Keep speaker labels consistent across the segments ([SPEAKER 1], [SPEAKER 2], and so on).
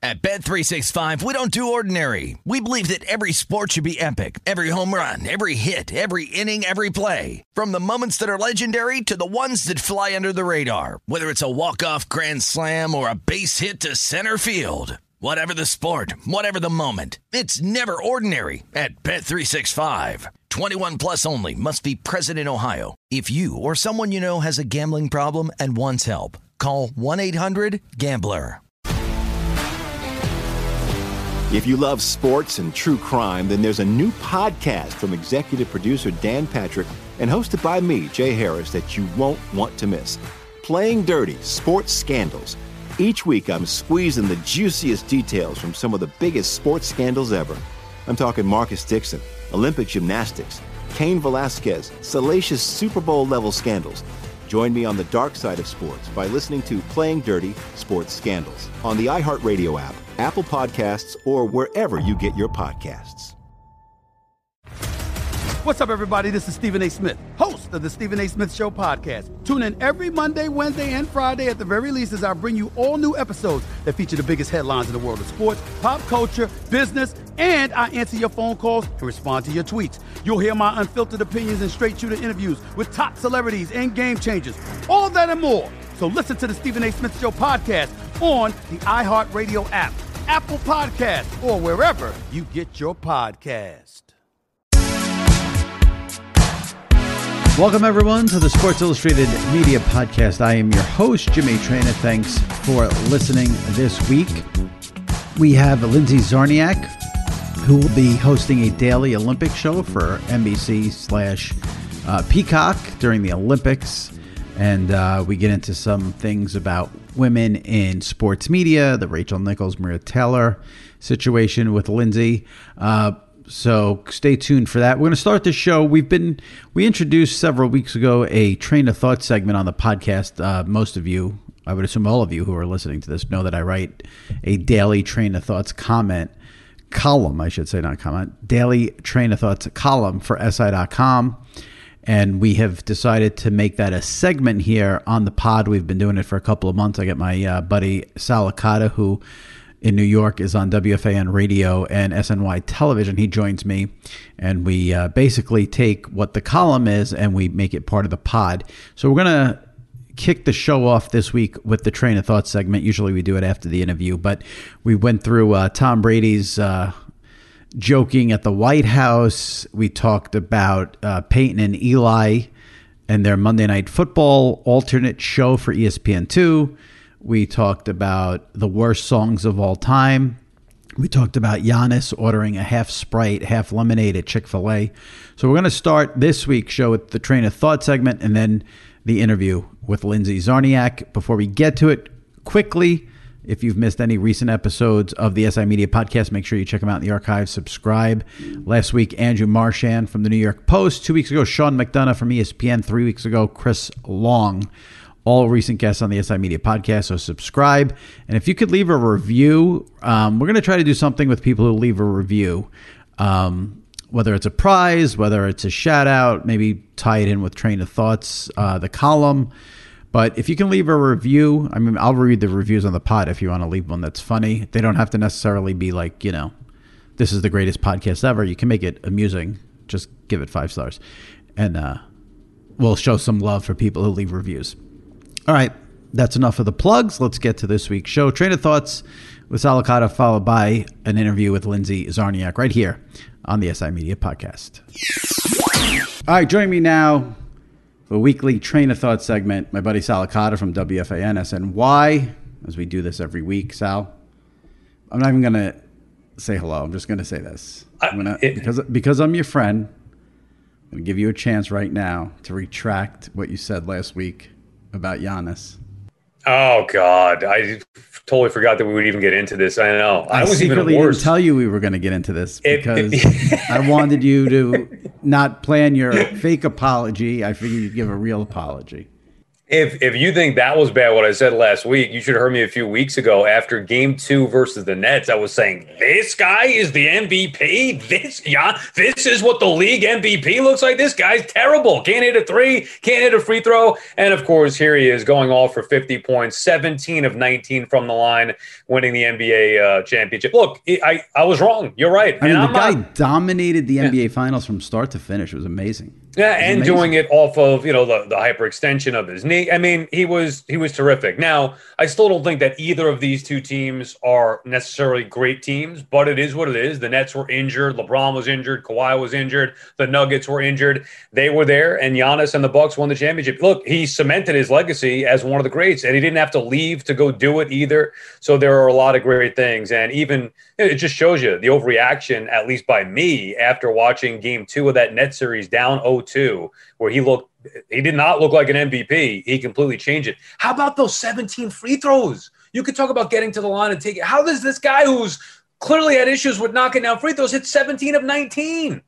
[SPEAKER 1] At Bet365, we don't do ordinary. We believe that every sport should be epic. Every home run, every hit, every inning, every play. From the moments that are legendary to the ones that fly under the radar. Whether it's a walk-off grand slam or a base hit to center field. Whatever the sport, whatever the moment. It's never ordinary at Bet365. 21 plus only. Must be present in Ohio. If you or someone you know has a gambling problem and wants help, call 1-800-GAMBLER.
[SPEAKER 2] If you love sports and true crime, then there's a new podcast from executive producer Dan Patrick and hosted by me, Jay Harris, that you won't want to miss. Playing Dirty: Sports Scandals. Each week, I'm squeezing the juiciest details from some of the biggest sports scandals ever. I'm talking Marcus Dixon, Olympic gymnastics, Cain Velasquez, salacious Super Bowl-level scandals. Join me on the dark side of sports by listening to Playing Dirty: Sports Scandals on the iHeartRadio app, Apple Podcasts, or wherever you get your podcasts.
[SPEAKER 3] What's up, everybody? This is Stephen A. Smith, host of the Stephen A. Smith Show podcast. Tune in every Monday, Wednesday, and Friday at the very least as I bring you all new episodes that feature the biggest headlines in the world of sports, pop culture, business, and I answer your phone calls and respond to your tweets. You'll hear my unfiltered opinions and straight-shooter interviews with top celebrities and game changers. All that and more. So listen to the Stephen A. Smith Show podcast on the iHeartRadio app, Apple Podcasts, or wherever you get your podcast.
[SPEAKER 4] Welcome, everyone, to the Sports Illustrated Media Podcast. I am your host, Jimmy Traina. Thanks for listening this week. We have Lindsay Czarniak, who will be hosting a daily Olympic show for NBC/Peacock during the Olympics. And we get into some things about women in sports media, the Rachel Nichols, Maria Taylor situation with Lindsay. So stay tuned for that. We're going to start the show. We introduced several weeks ago a Train of Thought segment on the podcast. Most of you, I would assume all of you who are listening to this, know that I write a daily Train of Thoughts column, I should say, not comment, daily Train of Thoughts column for SI.com. And we have decided to make that a segment here on the pod. We've been doing it for a couple of months. I got my buddy Sal Licata, who in New York is on WFAN radio and SNY television. He joins me, and we basically take what the column is and we make it part of the pod. So we're going to kick the show off this week with the Train of Thought segment. Usually we do it after the interview, but we went through Tom Brady's joking at the White House. We talked about Peyton and Eli and their Monday Night Football alternate show for ESPN2. We talked about the worst songs of all time. We talked about Giannis ordering a half Sprite, half lemonade at Chick-fil-A. So we're going to start this week's show with the Train of Thought segment and then the interview with Lindsay Czarniak. Before we get to it, quickly, if you've missed any recent episodes of the SI Media Podcast, make sure you check them out in the archives. Subscribe. Last week, Andrew Marchand from the New York Post. 2 weeks ago, Sean McDonough from ESPN. 3 weeks ago, Chris Long. All recent guests on the SI Media Podcast, so subscribe. And if you could leave a review, we're going to try to do something with people who leave a review, whether it's a prize, whether it's a shout-out, maybe tie it in with Train of Thoughts, the column. But if you can leave a review, I mean, I'll read the reviews on the pod if you want to leave one that's funny. They don't have to necessarily be like, this is the greatest podcast ever. You can make it amusing. Just give it 5 stars. And we'll show some love for people who leave reviews. All right, that's enough of the plugs. Let's get to this week's show. Train of Thoughts with Sal Licata, followed by an interview with Lindsay Czarniak right here on the SI Media Podcast. All right, joining me now for a weekly Train of Thought segment, my buddy Sal Licata from WFAN SNY, as we do this every week. Sal, I'm not even going to say hello. I'm just going to say this. Because I'm your friend, I'm going to give you a chance right now to retract what you said last week about Giannis.
[SPEAKER 5] Oh, God. I totally forgot that we would even get into this. I know.
[SPEAKER 4] I was secretly even didn't tell you we were going to get into this because I wanted you to not plan your fake apology. I figured you'd give a real apology.
[SPEAKER 5] If you think that was bad, what I said last week, you should have heard me a few weeks ago after Game 2 versus the Nets. I was saying, this guy is the MVP? This is what the league MVP looks like? This guy's terrible. Can't hit a three, can't hit a free throw. And, of course, here he is going off for 50 points, 17 of 19 from the line, winning the NBA championship. Look, I was wrong. You're right.
[SPEAKER 4] I mean, the guy dominated the NBA Finals from start to finish. It was amazing.
[SPEAKER 5] Yeah, and doing it off of, the hyperextension of his knee. I mean, he was terrific. Now, I still don't think that either of these two teams are necessarily great teams, but it is what it is. The Nets were injured. LeBron was injured. Kawhi was injured. The Nuggets were injured. They were there, and Giannis and the Bucks won the championship. Look, he cemented his legacy as one of the greats, and he didn't have to leave to go do it either. So there are a lot of great things, and even it just shows you the overreaction, at least by me, after watching Game 2 of that Nets series down 0-2, where he did not look like an MVP. He completely changed it. How about those 17 free throws? You could talk about getting to the line and take it. How does this guy who's clearly had issues with knocking down free throws hit 17 of 19?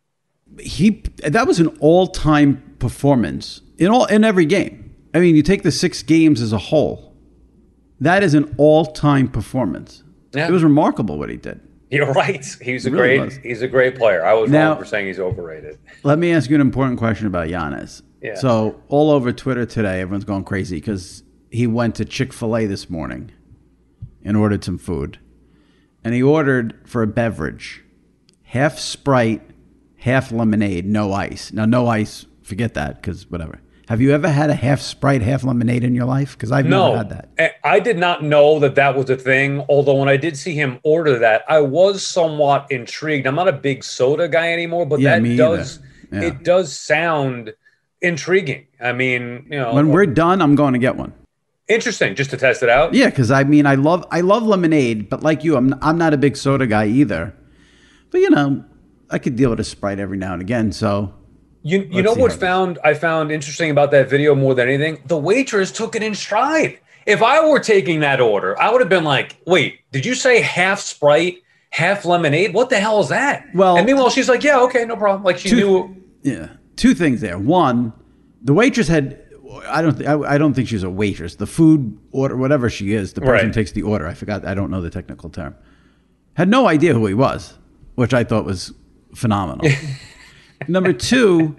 [SPEAKER 4] That was an all-time performance in every game. I mean, you take the 6 games as a whole. That is an all-time performance. Yeah. It was remarkable what he did.
[SPEAKER 5] You're right. He's a great player. I was wrong for saying he's overrated.
[SPEAKER 4] Let me ask you an important question about Giannis.
[SPEAKER 5] Yeah.
[SPEAKER 4] So all over Twitter today, everyone's going crazy because he went to Chick-fil-A this morning and ordered some food. And he ordered for a beverage, half Sprite, half lemonade, no ice. Now, no ice, forget that because whatever. Have you ever had a half Sprite, half lemonade in your life? Because I've never had that.
[SPEAKER 5] I did not know that was a thing, although when I did see him order that, I was somewhat intrigued. I'm not a big soda guy anymore, but it does sound intriguing. I mean,
[SPEAKER 4] when we're done, I'm going to get one.
[SPEAKER 5] Interesting, just to test it out.
[SPEAKER 4] Yeah, because I mean, I love lemonade, but like you, I'm not a big soda guy either. But I could deal with a Sprite every now and again. So
[SPEAKER 5] you know what I found interesting about that video more than anything? The waitress took it in stride. If I were taking that order, I would have been like, "Wait, did you say half Sprite, half lemonade? What the hell is that?"
[SPEAKER 4] Well,
[SPEAKER 5] and meanwhile, she's like, "Yeah, okay, no problem." Like she knew.
[SPEAKER 4] Yeah. 2 things there. One, the waitress had. I don't think she's a waitress. The food order, whatever she is, the person who takes the order. I forgot. I don't know the technical term. Had no idea who he was, which I thought was phenomenal. Number 2,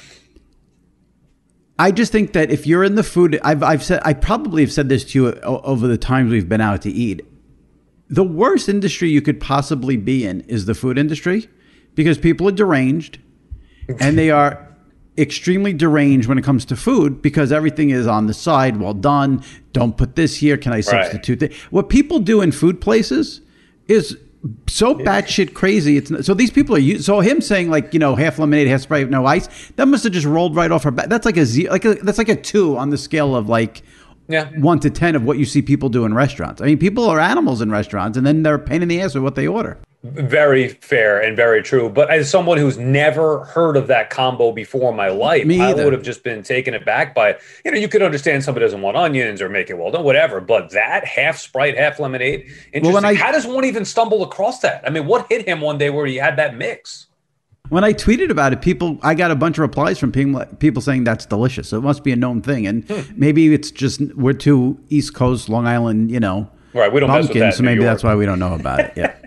[SPEAKER 4] I just think that if you're in the food, I probably have said this to you over the times we've been out to eat. The worst industry you could possibly be in is the food industry, because people are deranged, and they are extremely deranged when it comes to food because everything is on the side. Well done. Don't put this here. Can I substitute that? What people do in food places is so batshit crazy. So these people are so him saying half lemonade, half Sprite, no ice. That must have just rolled right off her back. That's that's like a 2 on the scale of 1 to 10 of what you see people do in restaurants. I mean, people are animals in restaurants, and then they're a pain in the ass with what they order.
[SPEAKER 5] Very fair and very true. But as someone who's never heard of that combo before in my life, I would have just been taken aback by, you could understand somebody doesn't want onions or make it well done, whatever. But that half Sprite, half lemonade, interesting. How does one even stumble across that? I mean, what hit him one day where he had that mix?
[SPEAKER 4] When I tweeted about it, I got a bunch of replies from people saying that's delicious. So it must be a known thing. And maybe it's just we're too East Coast, Long Island,
[SPEAKER 5] right? We don't mess with that.
[SPEAKER 4] So maybe that's why we don't know about it. Yeah.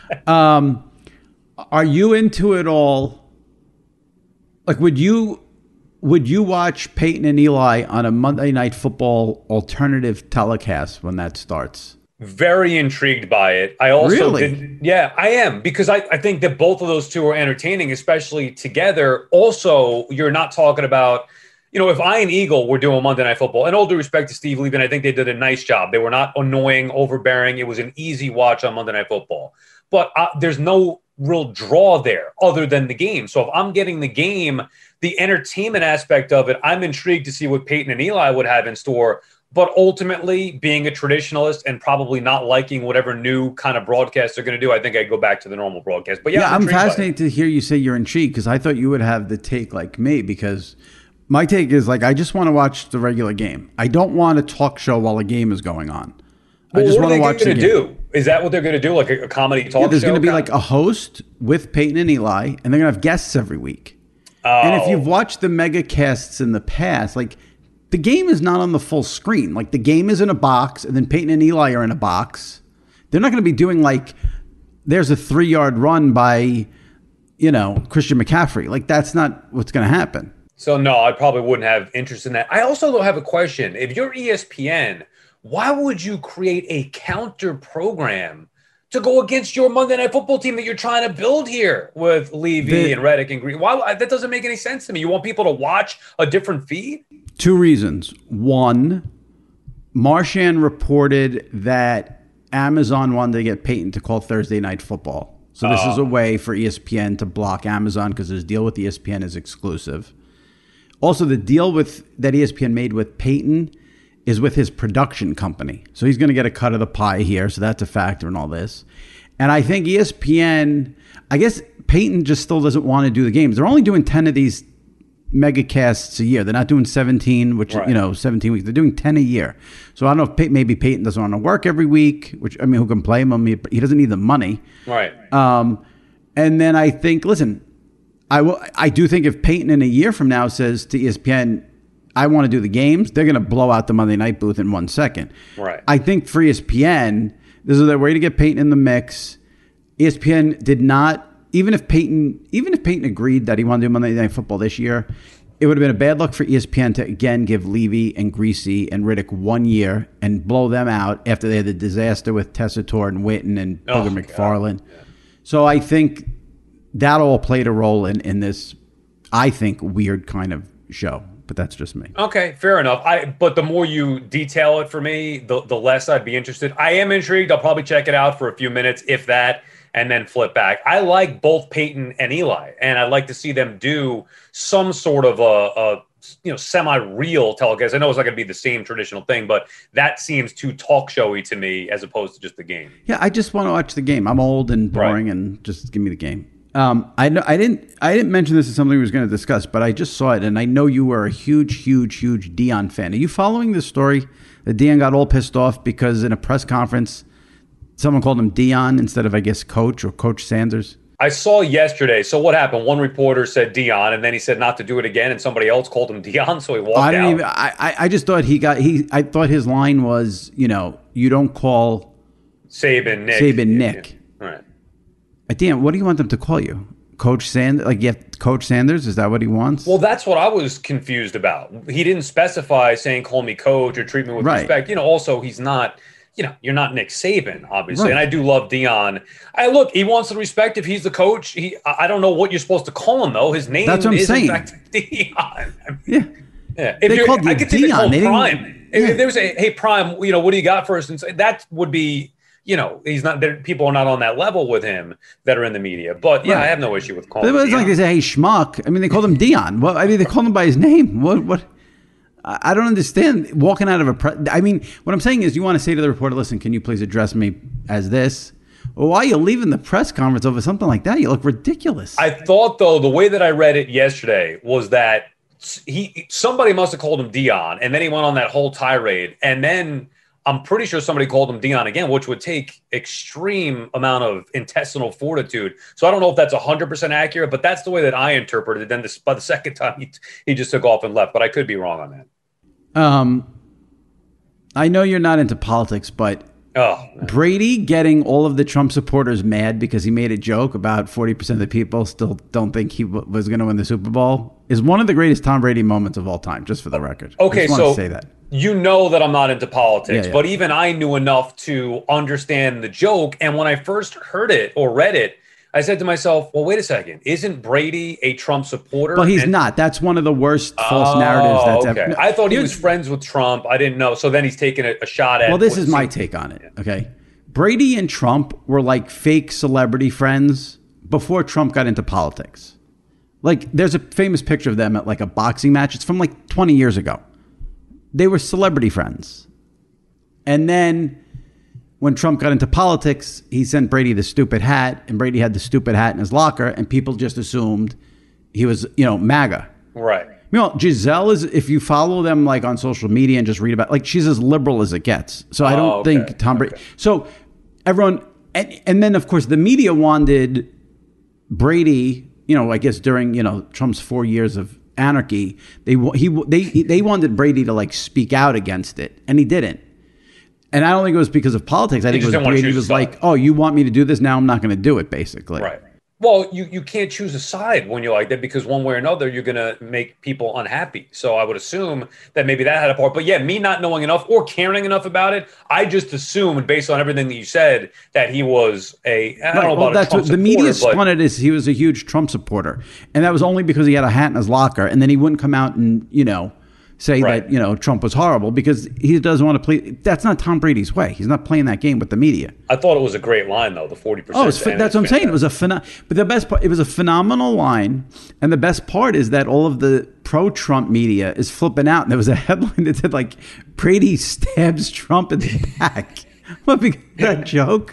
[SPEAKER 4] Are you into it all? Like, would you watch Peyton and Eli on a Monday Night Football alternative telecast when that starts?
[SPEAKER 5] Very intrigued by it. I also I am, because I think that both of those two are entertaining, especially together. Also, you're not talking about, if Ian Eagle were doing Monday Night Football, and all due respect to Steve Levy, I think they did a nice job. They were not annoying, overbearing. It was an easy watch on Monday Night Football. But there's no real draw there other than the game. So if I'm getting the game, the entertainment aspect of it, I'm intrigued to see what Peyton and Eli would have in store. But ultimately, being a traditionalist and probably not liking whatever new kind of broadcast they're going to do, I think I'd go back to the normal broadcast. But
[SPEAKER 4] I'm fascinated to hear you say you're intrigued, because I thought you would have the take like me, because my take is I just want to watch the regular game. I don't want a talk show while a game is going on.
[SPEAKER 5] I just want to watch the game. Do? Is that what they're going to do? Like a comedy talk show?
[SPEAKER 4] There's going to be like a host with Peyton and Eli, and they're going to have guests every week. And if you've watched the mega casts in the past, the game is not on the full screen. Like the game is in a box, and then Peyton and Eli are in a box. They're not going to be doing like there's a 3-yard run by, Christian McCaffrey. Like that's not what's going to happen.
[SPEAKER 5] So no, I probably wouldn't have interest in that. I also don't have a question. If you're ESPN, why would you create a counter program to go against your Monday Night Football team that you're trying to build here with Levy and Reddick and Green? Why? That doesn't make any sense to me. You want people to watch a different feed?
[SPEAKER 4] 2 reasons. One, Marchand reported that Amazon wanted to get Peyton to call Thursday Night Football. So this is a way for ESPN to block Amazon because his deal with ESPN is exclusive. Also, the deal that ESPN made with Peyton is with his production company. So he's going to get a cut of the pie here. So that's a factor in all this. And I think ESPN, I guess Peyton just still doesn't want to do the games. They're only doing 10 of these mega casts a year. They're not doing 17, which, 17 weeks. They're doing 10 a year. So I don't know if maybe Peyton doesn't want to work every week, which, who can play him? He doesn't need the money.
[SPEAKER 5] Right.
[SPEAKER 4] And then I think, listen, I do think if Peyton in a year from now says to ESPN, I want to do the games, they're going to blow out the Monday Night booth in 1 second.
[SPEAKER 5] Right.
[SPEAKER 4] I think for ESPN, this is their way to get Peyton in the mix. ESPN did not, even if Peyton agreed that he wanted to do Monday Night Football this year, it would have been a bad luck for ESPN to again give Levy and Greasy and Riddick 1 year and blow them out after they had the disaster with Tessitore and Witten and Booger McFarland. Yeah. So I think that all played a role in this, I think, weird kind of show. But that's just me.
[SPEAKER 5] Okay, fair enough. But the more you detail it for me, the less I'd be interested. I am intrigued. I'll probably check it out for a few minutes, if that, and then flip back. I like both Peyton and Eli, and I'd like to see them do some sort of a semi-real telecast. I know it's not going to be the same traditional thing, but that seems too talk showy to me as opposed to just the game.
[SPEAKER 4] Yeah, I just want to watch the game. I'm old and boring, and just give me the game. I didn't mention this as something we was going to discuss, but I just saw it, and I know you were a huge Deion fan. Are you following this story that Deion got all pissed off because in a press conference, someone called him Deion instead of, I guess, Coach or Coach Sanders?
[SPEAKER 5] I saw yesterday. So what happened? One reporter said Deion, and then he said not to do it again, and somebody else called him Deion, so he walked out.
[SPEAKER 4] I just thought I thought his line was, you don't call
[SPEAKER 5] Saban Nick.
[SPEAKER 4] Yeah. All right. Dan, what do you want them to call you? Coach Sanders? Like, you have Coach Sanders? Is that what he wants?
[SPEAKER 5] Well, that's what I was confused about. He didn't specify saying call me coach or treat me with respect. Also, he's not, you're not Nick Saban, obviously. Right. And I do love Deion. Look, he wants the respect if he's the coach. I don't know what you're supposed to call him, though. His name is, in fact, Deion. Yeah. If
[SPEAKER 4] they called you Deion.
[SPEAKER 5] Prime. If there was hey, Prime, what do you got for us? And that would be... he's not there. People are not on that level with him that are in the media. But right. I have no issue with calling him. It's
[SPEAKER 4] like they say, hey, schmuck. I mean, they called him Deion. Well, they called him by his name. What? I don't understand walking out of a press. I mean, what I'm saying is you want to say to the reporter, listen, can you please address me as this? Well, why are you leaving the press conference over something like that? You look ridiculous.
[SPEAKER 5] I thought, though, the way that I read it yesterday was that somebody must have called him Deion, and then he went on that whole tirade, and then I'm pretty sure somebody called him Deion again, which would take extreme amount of intestinal fortitude. So I don't know if that's 100% accurate, but that's the way that I interpreted it. Then by the second time, he just took off and left. But I could be wrong on that.
[SPEAKER 4] I know you're not into politics, but Brady getting all of the Trump supporters mad because he made a joke about 40% of the people still don't think he was going to win the Super Bowl is one of the greatest Tom Brady moments of all time, just for the record.
[SPEAKER 5] Okay,
[SPEAKER 4] I just want to say that.
[SPEAKER 5] You know that I'm not into politics, but even I knew enough to understand the joke. And when I first heard it or read it, I said to myself, well, wait a second. Isn't Brady a Trump supporter?
[SPEAKER 4] Well, he's not. That's one of the worst false narratives that's ever.
[SPEAKER 5] I thought he was friends with Trump. I didn't know. So then he's taking a shot at.
[SPEAKER 4] Well, this is my take on it. Okay. Brady and Trump were like fake celebrity friends before Trump got into politics. Like, there's a famous picture of them at like a boxing match. It's from like 20 years ago. They were celebrity friends. And then when Trump got into politics, he sent Brady the stupid hat, and Brady had the stupid hat in his locker, and people just assumed he was, MAGA.
[SPEAKER 5] Right.
[SPEAKER 4] Giselle is, if you follow them like on social media and just read about, like, she's as liberal as it gets. So I don't think Tom Brady. So everyone, and then of course the media wanted Brady, I guess during, Trump's 4 years of anarchy. They wanted Brady to like speak out against it, and he didn't. And I don't think it was because of politics. I think it was Brady was like, "Oh, you want me to do this now? I'm not going to do it." Basically,
[SPEAKER 5] right. Well, you can't choose a side when you're like that, because one way or another, you're going to make people unhappy. So I would assume that maybe that had a part. But yeah, me not knowing enough or caring enough about it, I just assumed, based on everything that you said, that he was I don't know about a Trump supporter.
[SPEAKER 4] The media spun it as he was a huge Trump supporter. And that was only because he had a hat in his locker. And then he wouldn't come out and, say that, Trump was horrible, because he doesn't want to play. That's not Tom Brady's way. He's not playing that game with the media.
[SPEAKER 5] I thought it was a great line, though, the 40%.
[SPEAKER 4] Oh, that's what I'm saying. It was but the best part, it was a phenomenal line. And the best part is that all of the pro-Trump media is flipping out. And there was a headline that said, like, Brady stabs Trump in the back. What, because of that joke?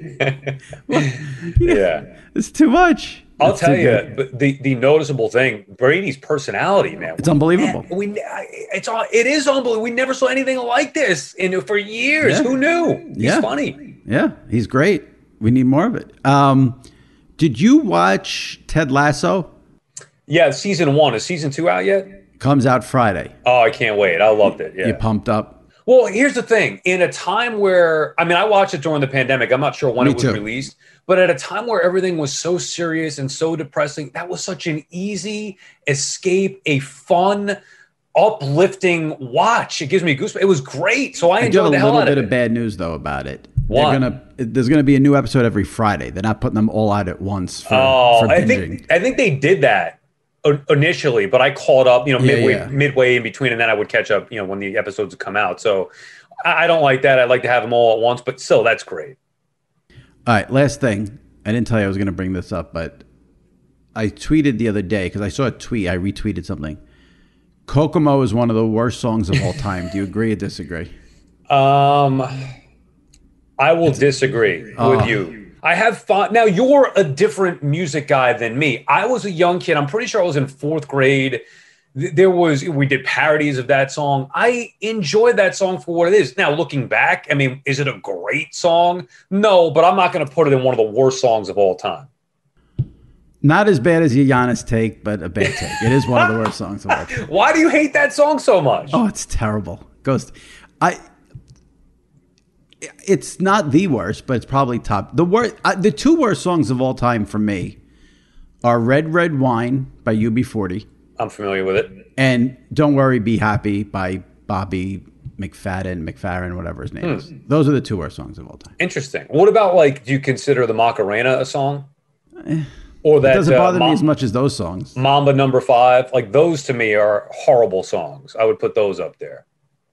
[SPEAKER 5] Yeah.
[SPEAKER 4] It's too much.
[SPEAKER 5] I'll tell you, but the noticeable thing, Brady's personality, man.
[SPEAKER 4] It's unbelievable.
[SPEAKER 5] It is unbelievable. We never saw anything like this for years. Yeah. Who knew? He's funny.
[SPEAKER 4] Yeah, he's great. We need more of it. Did you watch Ted Lasso?
[SPEAKER 5] Yeah, season 1. Is season 2 out yet?
[SPEAKER 4] Comes out Friday.
[SPEAKER 5] Oh, I can't wait. I loved it. Yeah.
[SPEAKER 4] You pumped up?
[SPEAKER 5] Well, here's the thing. In a time where, I watched it during the pandemic. I'm not sure when it was released. But at a time where everything was so serious and so depressing, that was such an easy escape, a fun, uplifting watch. It gives me goosebumps. It was great. So I enjoyed the hell out of it.
[SPEAKER 4] A little bit of bad news, though, about it.
[SPEAKER 5] What?
[SPEAKER 4] There's going to be a new episode every Friday. They're not putting them all out at once for binging.
[SPEAKER 5] I think they did that initially, but I caught up, midway in between, and then I would catch up, when the episodes would come out. So I don't like that. I like to have them all at once, but still, that's great.
[SPEAKER 4] All right, last thing. I didn't tell you I was going to bring this up, but I tweeted the other day because I saw a tweet. I retweeted something. Kokomo is one of the worst songs of all time. Do you agree or disagree?
[SPEAKER 5] I will disagree with you. I have fun. Now, you're a different music guy than me. I was a young kid. I'm pretty sure I was in 4th grade. We did parodies of that song. I enjoyed that song for what it is. Now, looking back, is it a great song? No, but I'm not going to put it in one of the worst songs of all time.
[SPEAKER 4] Not as bad as your Giannis take, but a bad take. It is one of the worst songs of all time.
[SPEAKER 5] Why do you hate that song so much?
[SPEAKER 4] Oh, it's terrible. It's not the worst, but it's probably top. The 2 worst songs of all time for me are Red, Red Wine by UB40.
[SPEAKER 5] I'm familiar with it.
[SPEAKER 4] And Don't Worry, Be Happy by Bobby McFerrin, whatever his name is. Those are the 2 worst songs of all time.
[SPEAKER 5] Interesting. What about, do you consider the Macarena a song? Or that
[SPEAKER 4] it doesn't bother me as much as those songs.
[SPEAKER 5] Mamba No. 5. Those to me are horrible songs. I would put those up there.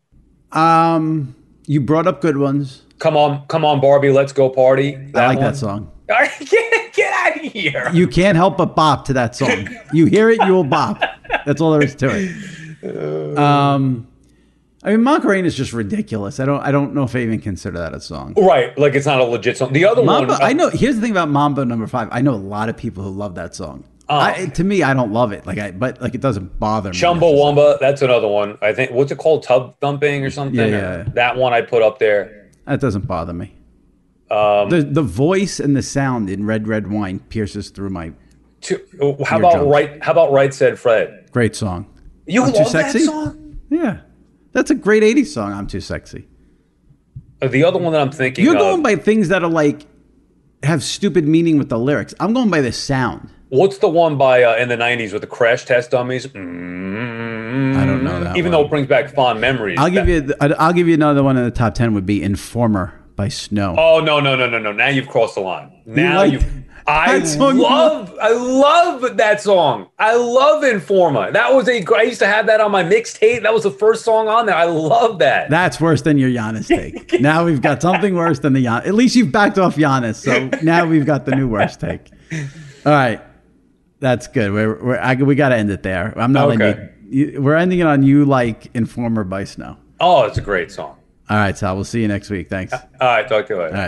[SPEAKER 4] You brought up good ones.
[SPEAKER 5] Come on, Barbie, let's go party.
[SPEAKER 4] I like that song.
[SPEAKER 5] Get out of here.
[SPEAKER 4] You can't help but bop to that song. You hear it, you will bop. That's all there is to it. Macarena is just ridiculous. I don't know if I even consider that a song.
[SPEAKER 5] Right, it's not a legit song. The other
[SPEAKER 4] Mamba,
[SPEAKER 5] one,
[SPEAKER 4] I know. Here's the thing about Mambo No. 5. I know a lot of people who love that song. To me, I don't love it. But it doesn't bother me.
[SPEAKER 5] Chumbawamba, that's another one. I think, what's it called? Tub Thumping or something?
[SPEAKER 4] Yeah.
[SPEAKER 5] That one I put up there.
[SPEAKER 4] That doesn't bother me. The voice and the sound in Red, Red Wine pierces through my.
[SPEAKER 5] How about Right Said Fred?
[SPEAKER 4] Great song.
[SPEAKER 5] You love that song?
[SPEAKER 4] Yeah, that's a great '80s song. I'm Too Sexy.
[SPEAKER 5] The other one that I'm thinking,
[SPEAKER 4] you're going by things that are have stupid meaning with the lyrics. I'm going by the sound.
[SPEAKER 5] What's the one by in the '90s with the crash test dummies?
[SPEAKER 4] I don't know that.
[SPEAKER 5] Even though it brings back fond memories.
[SPEAKER 4] I'll give you another one in the top 10 would be Informer by Snow.
[SPEAKER 5] Oh no! Now you've crossed the line. I love that song. I love Informer. I used to have that on my mixtape. That was the first song on there. I love that.
[SPEAKER 4] That's worse than your Giannis take. Now we've got something worse than the Giannis. At least you've backed off Giannis. So now we've got the new worst take. All right. That's good. We got to end it there. I'm not we're ending it on You Like Informer by Snow.
[SPEAKER 5] Oh, it's a great song.
[SPEAKER 4] All right, Sal. We'll see you next week. Thanks.
[SPEAKER 5] All right. Talk to you later.
[SPEAKER 4] All right.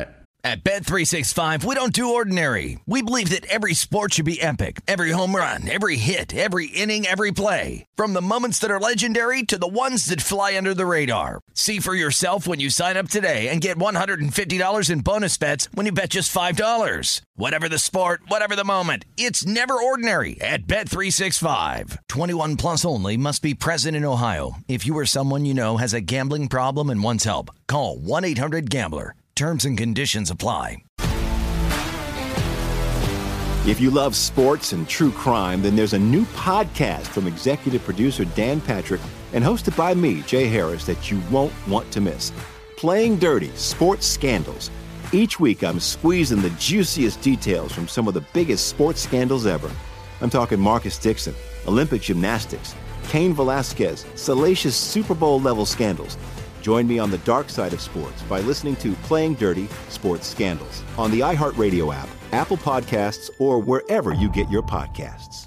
[SPEAKER 1] At Bet365, we don't do ordinary. We believe that every sport should be epic. Every home run, every hit, every inning, every play. From the moments that are legendary to the ones that fly under the radar. See for yourself when you sign up today and get $150 in bonus bets when you bet just $5. Whatever the sport, whatever the moment, it's never ordinary at Bet365. 21 plus only. Must be present in Ohio. If you or someone you know has a gambling problem and wants help, call 1-800-GAMBLER. Terms and conditions apply.
[SPEAKER 2] If you love sports and true crime, then there's a new podcast from executive producer Dan Patrick and hosted by me, Jay Harris, that you won't want to miss. Playing Dirty: Sports Scandals. Each week, I'm squeezing the juiciest details from some of the biggest sports scandals ever. I'm talking Marcus Dixon, Olympic gymnastics, Cain Velasquez, salacious Super Bowl-level scandals. Join me on the dark side of sports by listening to Playing Dirty: Sports Scandals on the iHeartRadio app, Apple Podcasts, or wherever you get your podcasts.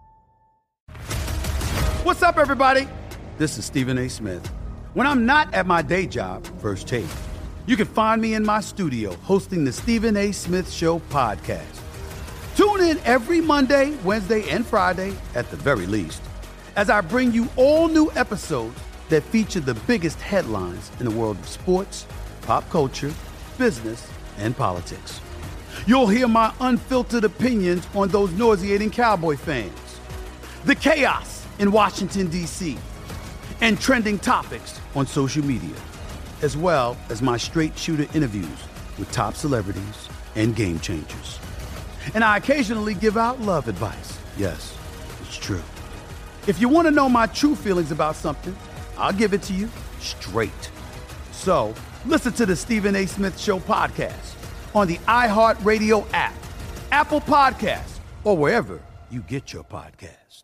[SPEAKER 3] What's up, everybody? This is Stephen A. Smith. When I'm not at my day job, First Take, you can find me in my studio hosting the Stephen A. Smith Show podcast. Tune in every Monday, Wednesday, and Friday, at the very least, as I bring you all new episodes that feature the biggest headlines in the world of sports, pop culture, business, and politics. You'll hear my unfiltered opinions on those nauseating Cowboy fans, the chaos in Washington, D.C., and trending topics on social media, as well as my straight shooter interviews with top celebrities and game changers. And I occasionally give out love advice. Yes, it's true. If you want to know my true feelings about something, I'll give it to you straight. So, listen to the Stephen A. Smith Show podcast on the iHeartRadio app, Apple Podcasts, or wherever you get your podcast.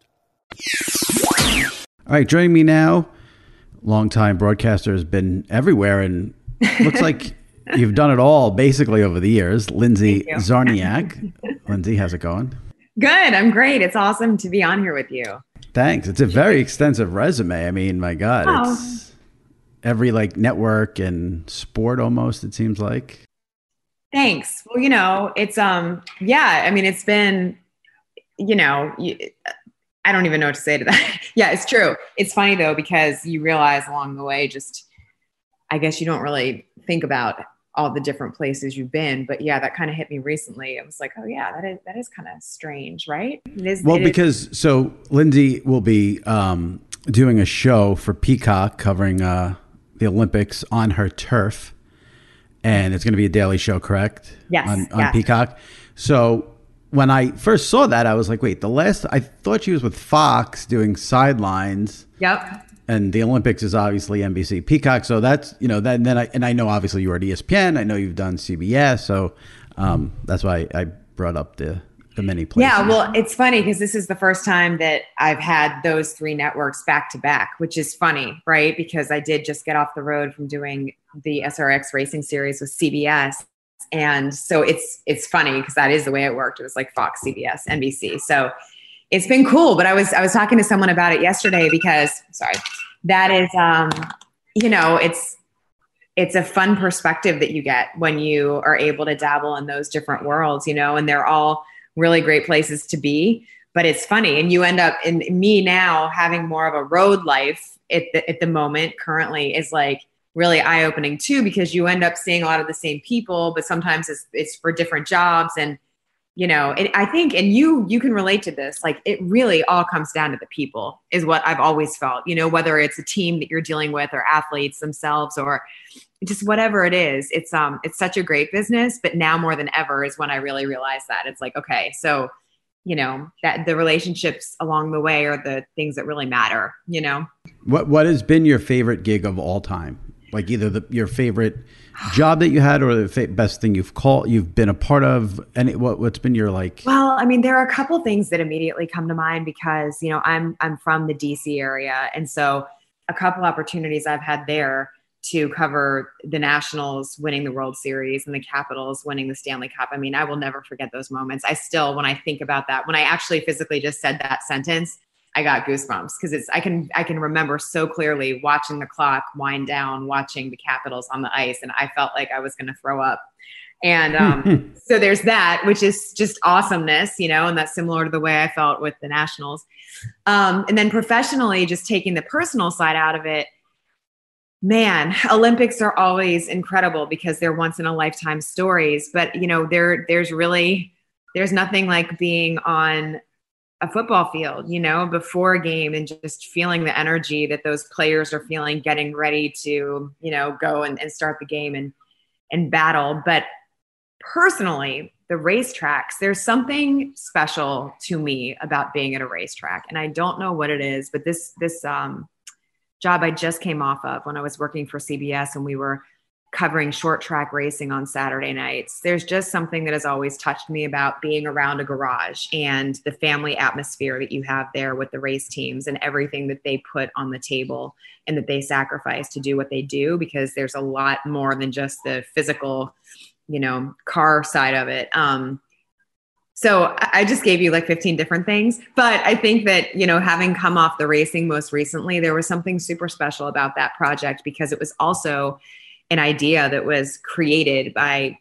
[SPEAKER 4] All right, joining me now, longtime broadcaster, has been everywhere and looks like you've done it all basically over the years. Lindsay Czarniak. Lindsay, how's it going?
[SPEAKER 6] Good. I'm great. It's awesome to be on here with you.
[SPEAKER 4] Thanks. It's a very extensive resume. I mean, my God, it's every network and sport almost, it seems like.
[SPEAKER 6] Thanks. Well, it's, it's been, I don't even know what to say to that. Yeah, it's true. It's funny though, because you realize along the way, I guess you don't really think about all the different places you've been, but yeah, that kind of hit me recently. It was like, oh yeah, that is kind of strange, right?
[SPEAKER 4] So Lindsay will be doing a show for Peacock covering the Olympics on her turf, and it's going to be a daily show, correct?
[SPEAKER 6] Yes.
[SPEAKER 4] On Peacock. So when I first saw that, I was like, wait, I thought she was with Fox doing sidelines.
[SPEAKER 6] Yep.
[SPEAKER 4] And the Olympics is obviously NBC Peacock. So that's, I know obviously you were at ESPN. I know you've done CBS. So that's why I brought up the many places.
[SPEAKER 6] Yeah, well, it's funny because this is the first time that I've had those three networks back to back, which is funny, right? Because I did just get off the road from doing the SRX racing series with CBS. And so it's funny because that is the way it worked. It was like Fox, CBS, NBC. So it's been cool, but I was talking to someone about it yesterday because, that is, it's a fun perspective that you get when you are able to dabble in those different worlds, and they're all really great places to be, but it's funny. And you end up in me now having more of a road life at the moment currently is like really eye-opening too, because you end up seeing a lot of the same people, but sometimes it's for different jobs. And I think, and you can relate to this, like it really all comes down to the people is what I've always felt, whether it's a team that you're dealing with or athletes themselves or just whatever it is. It's such a great business, but now more than ever is when I really realized that it's like, okay, so, that the relationships along the way are the things that really matter,
[SPEAKER 4] What has been your favorite gig of all time? Like either your favorite job that you had or the best thing you've been a part of, and what's been your like?
[SPEAKER 6] Well, I mean, there are a couple things that immediately come to mind because, I'm from the DC area. And so a couple opportunities I've had there to cover the Nationals winning the World Series and the Capitals winning the Stanley Cup. I mean, I will never forget those moments. I still, when I think about that, when I actually physically just said that sentence, I got goosebumps because I can remember so clearly watching the clock wind down, watching the Capitals on the ice, and I felt like I was going to throw up. And so there's that, which is just awesomeness, and that's similar to the way I felt with the Nationals. And then professionally, just taking the personal side out of it, man, Olympics are always incredible because they're once in a lifetime stories. But, there's nothing like being on a football field, before a game and just feeling the energy that those players are feeling, getting ready to, go and start the game and battle. But personally, the racetracks, there's something special to me about being at a racetrack. And I don't know what it is, but this job I just came off of when I was working for CBS and we were covering short track racing on Saturday nights. There's just something that has always touched me about being around a garage and the family atmosphere that you have there with the race teams and everything that they put on the table and that they sacrifice to do what they do, because there's a lot more than just the physical, car side of it. So I just gave you like 15 different things, but I think that, having come off the racing most recently, there was something super special about that project because it was also an idea that was created by,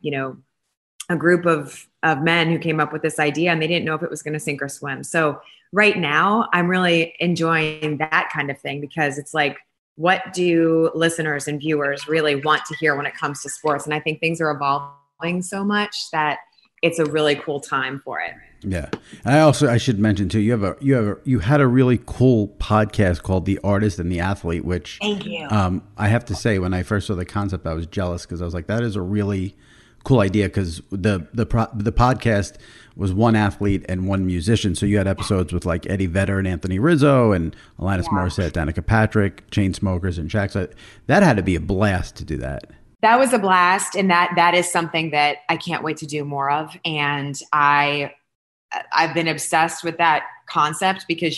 [SPEAKER 6] a group of men who came up with this idea and they didn't know if it was going to sink or swim. So right now I'm really enjoying that kind of thing because it's like, what do listeners and viewers really want to hear when it comes to sports? And I think things are evolving so much that it's a really cool time for it.
[SPEAKER 4] Yeah. And I should mention too, you had a really cool podcast called The Artist and the Athlete, which
[SPEAKER 6] thank you.
[SPEAKER 4] I have to say, when I first saw the concept, I was jealous because I was like, that is a really cool idea, because the podcast was one athlete and one musician. So you had episodes with like Eddie Vedder and Anthony Rizzo and Alanis Morissette, Danica Patrick, Chainsmokers, and Shaq. So that had to be a blast to do that.
[SPEAKER 6] That was a blast. And that is something that I can't wait to do more of. And I've been obsessed with that concept because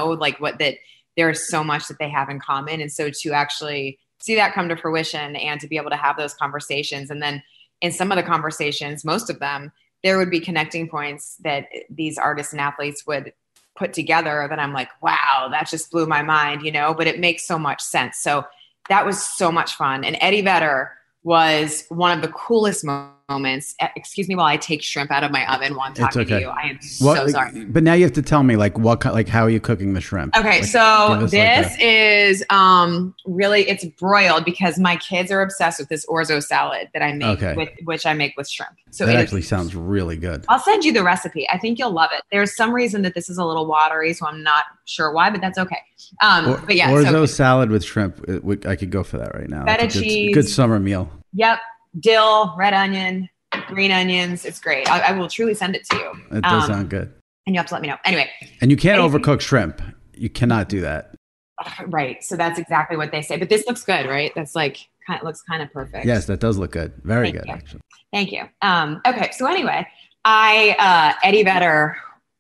[SPEAKER 6] that there's so much that they have in common. And so to actually see that come to fruition and to be able to have those conversations, and then in some of the conversations, most of them, there would be connecting points that these artists and athletes would put together that I'm like, wow, that just blew my mind, but it makes so much sense. So that was so much fun. And Eddie Vedder was one of the coolest moments. Excuse me while I take shrimp out of my oven while I'm talking to you. I am so sorry.
[SPEAKER 4] But now you have to tell me how are you cooking the shrimp?
[SPEAKER 6] Okay, so this is really, it's broiled because my kids are obsessed with this orzo salad that I make, which I make with shrimp. So
[SPEAKER 4] that actually sounds really good.
[SPEAKER 6] I'll send you the recipe. I think you'll love it. There's some reason that this is a little watery, so I'm not sure why, but that's okay. But yeah,
[SPEAKER 4] orzo salad with shrimp. I could go for that right now.
[SPEAKER 6] Feta cheese.
[SPEAKER 4] Good summer meal.
[SPEAKER 6] Yep. Dill, red onion, green onions. It's great. I will truly send it to you.
[SPEAKER 4] It does sound good.
[SPEAKER 6] And you have to let me know. Anyway.
[SPEAKER 4] And you can't overcook shrimp. You cannot do that.
[SPEAKER 6] Right. So that's exactly what they say. But this looks good, right? That's looks kind of perfect.
[SPEAKER 4] Yes, that does look good. Very good, actually.
[SPEAKER 6] Thank you. Okay. So anyway, Eddie Vedder,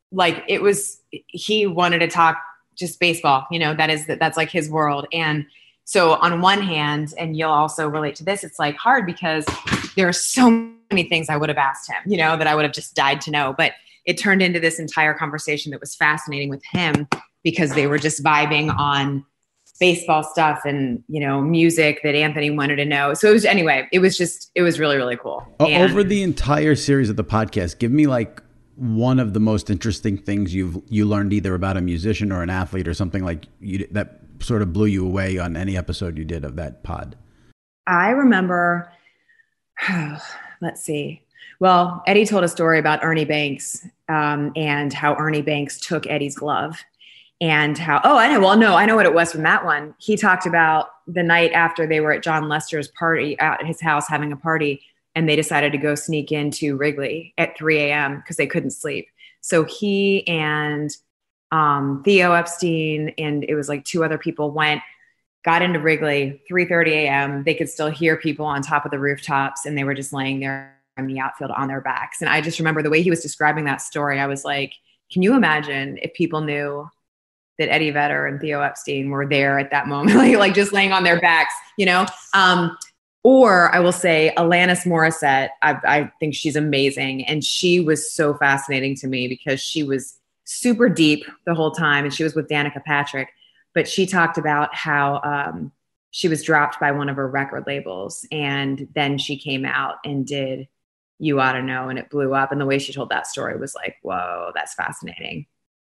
[SPEAKER 6] he wanted to talk just baseball, that's like his world. And so on one hand, and you'll also relate to this, it's like hard because there are so many things I would have asked him, that I would have just died to know. But it turned into this entire conversation that was fascinating with him because they were just vibing on baseball stuff and, music that Anthony wanted to know. So it was really, really cool.
[SPEAKER 4] Over the entire series of the podcast, give me one of the most interesting things you learned either about a musician or an athlete or something that sort of blew you away on any episode you did of that pod.
[SPEAKER 6] I remember, let's see. Well, Eddie told a story about Ernie Banks and how Ernie Banks took Eddie's glove and how, I know what it was from that one. He talked about the night after they were at John Lester's party at his house having a party, and they decided to go sneak into Wrigley at 3 a.m. because they couldn't sleep. So he and Theo Epstein, and it was like two other people got into Wrigley, 3:30 a.m. They could still hear people on top of the rooftops, and they were just laying there in the outfield on their backs. And I just remember the way he was describing that story. I was like, can you imagine if people knew that Eddie Vedder and Theo Epstein were there at that moment, like just laying on their backs, Or I will say Alanis Morissette, I think she's amazing. And she was so fascinating to me because she was super deep the whole time. And she was with Danica Patrick. But she talked about how she was dropped by one of her record labels. And then she came out and did you ought to know. And it blew up. And the way she told that story was like, whoa, that's fascinating.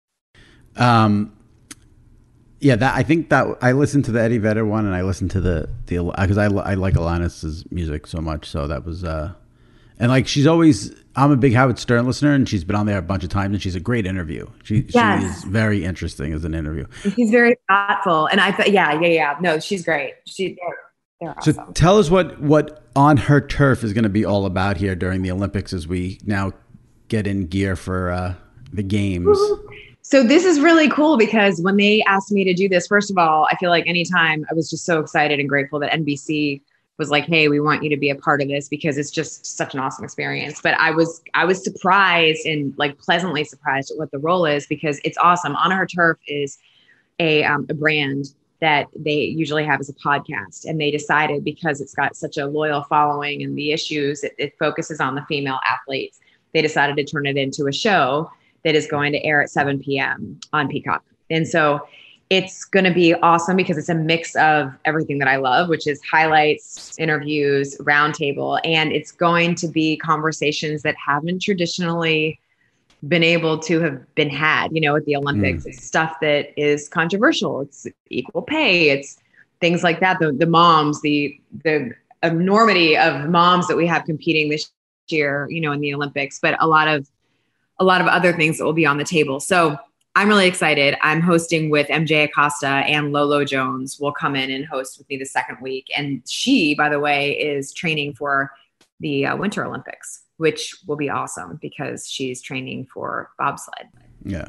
[SPEAKER 4] Yeah, that I think that I listened to the Eddie Vedder one, and I listened to the because I like Alanis's music so much. So that was and like I'm a big Howard Stern listener, and she's been on there a bunch of times, and she's a great interview. She is very interesting as an interview.
[SPEAKER 6] She's very thoughtful, and I thought, yeah. No, she's great. They're awesome.
[SPEAKER 4] So tell us what On Her Turf is going to be all about here during the Olympics as we now get in gear for the games.
[SPEAKER 6] So this is really cool because when they asked me to do this, first of all, I feel like anytime I was just so excited and grateful that NBC was like, hey, we want you to be a part of this because it's just such an awesome experience. But I was surprised and like pleasantly surprised at what the role is because it's awesome. On Her Turf is a brand that they usually have as a podcast. And they decided because it's got such a loyal following and the issues, it focuses on the female athletes. They decided to turn it into a show that is going to air at 7 p.m. on Peacock. And so it's going to be awesome because it's a mix of everything that I love, which is highlights, interviews, roundtable, and it's going to be conversations that haven't traditionally been able to have been had, at the Olympics. It's stuff that is controversial. It's equal pay. It's things like that. The moms, the enormity of moms that we have competing this year, in the Olympics, but a lot of other things that will be on the table. So I'm really excited. I'm hosting with MJ Acosta, and Lolo Jones will come in and host with me the second week. And she, by the way, is training for the Winter Olympics, which will be awesome because she's training for bobsled.
[SPEAKER 4] Yeah.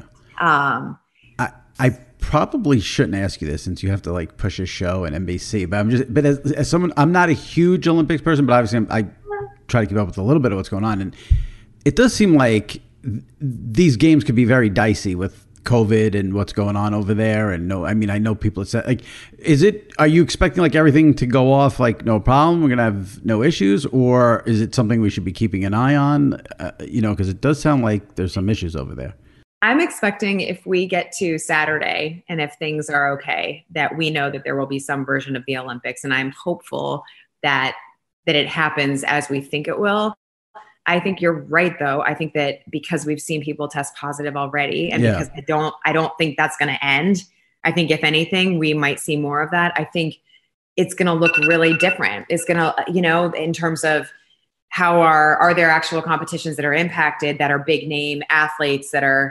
[SPEAKER 4] I probably shouldn't ask you this since you have to like push a show and NBC, but as someone, I'm not a huge Olympics person, but obviously I try to keep up with a little bit of what's going on. And it does seem like these games could be very dicey with COVID and what's going on over there. And I know people have said, like, are you expecting like everything to go off like no problem? We're going to have no issues, or is it something we should be keeping an eye on? Because it does sound like there's some issues over there.
[SPEAKER 6] I'm expecting if we get to Saturday and if things are okay, that we know that there will be some version of the Olympics. And I'm hopeful that it happens as we think it will. I think you're right, though. I think that because we've seen people test positive already, and because I don't think that's going to end. I think if anything, we might see more of that. I think it's going to look really different. It's going to, in terms of how are there actual competitions that are impacted, that are big name athletes that are,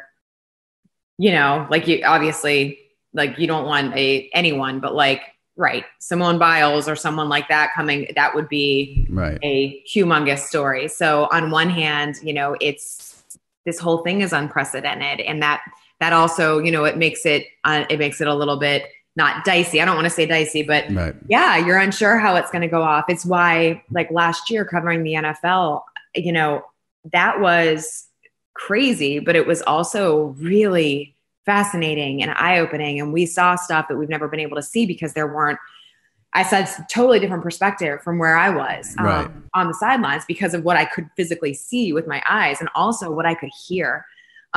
[SPEAKER 6] like you obviously, like you don't want anyone, but like, right, Simone Biles or someone like that coming, that would be a humongous story. So on one hand, this whole thing is unprecedented, and that also, it makes it a little bit not dicey. I don't want to say dicey, but yeah, you're unsure how it's going to go off. It's why, like last year covering the NFL, that was crazy, but it was also really fascinating and eye-opening. And we saw stuff that we've never been able to see because I saw a totally different perspective from where I was on the sidelines because of what I could physically see with my eyes and also what I could hear.